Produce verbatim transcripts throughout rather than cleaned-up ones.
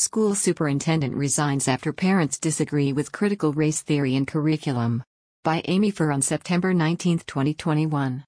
School superintendent resigns after parents disagree with critical race theory in curriculum. By Amy Furr on September nineteenth, twenty twenty-one.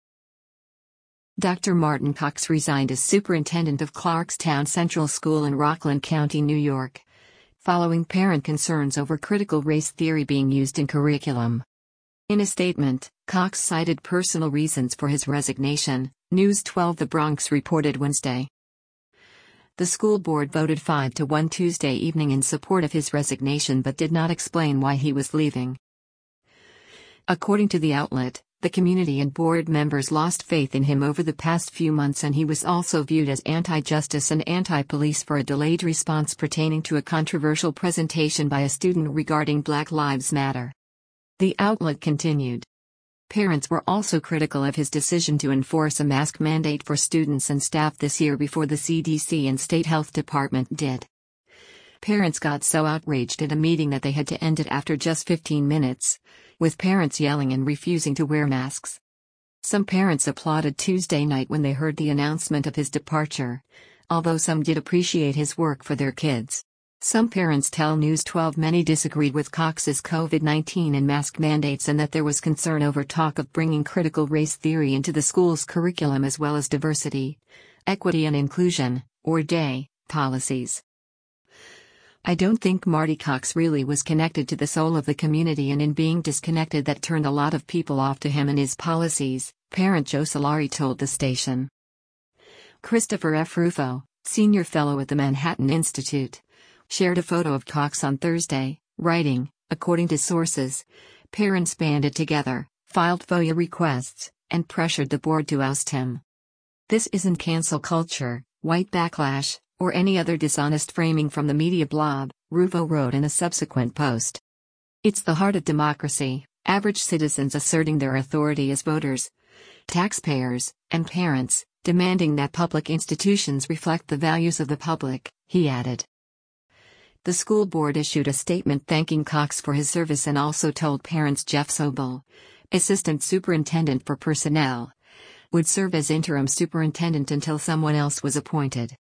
Doctor Martin Cox resigned as superintendent of Clarkstown Central School in Rockland County, New York, following parent concerns over critical race theory being used in curriculum. In a statement, Cox cited personal reasons for his resignation, News twelve The Bronx reported Wednesday. The school board voted five to one Tuesday evening in support of his resignation but did not explain why he was leaving. According to the outlet, the community and board members lost faith in him over the past few months, and he was also viewed as anti-justice and anti-police for a delayed response pertaining to a controversial presentation by a student regarding Black Lives Matter. The outlet continued. Parents were also critical of his decision to enforce a mask mandate for students and staff this year before the C D C and state health department did. Parents got so outraged at a meeting that they had to end it after just fifteen minutes, with parents yelling and refusing to wear masks. Some parents applauded Tuesday night when they heard the announcement of his departure, although some did appreciate his work for their kids. Some parents tell News twelve many disagreed with Cox's COVID nineteen and mask mandates, and that there was concern over talk of bringing critical race theory into the school's curriculum as well as diversity, equity and inclusion, or D E I, policies. I don't think Marty Cox really was connected to the soul of the community, and in being disconnected that turned a lot of people off to him and his policies, parent Joe Solari told the station. Christopher F. Rufo, senior fellow at the Manhattan Institute, shared a photo of Cox on Thursday, writing, according to sources, parents banded together, filed FOIA requests, and pressured the board to oust him. This isn't cancel culture, white backlash, or any other dishonest framing from the media blob, Rufo wrote in a subsequent post. It's the heart of democracy, average citizens asserting their authority as voters, taxpayers, and parents, demanding that public institutions reflect the values of the public, he added. The school board issued a statement thanking Cox for his service and also told parents Jeff Sobel, assistant superintendent for personnel, would serve as interim superintendent until someone else was appointed.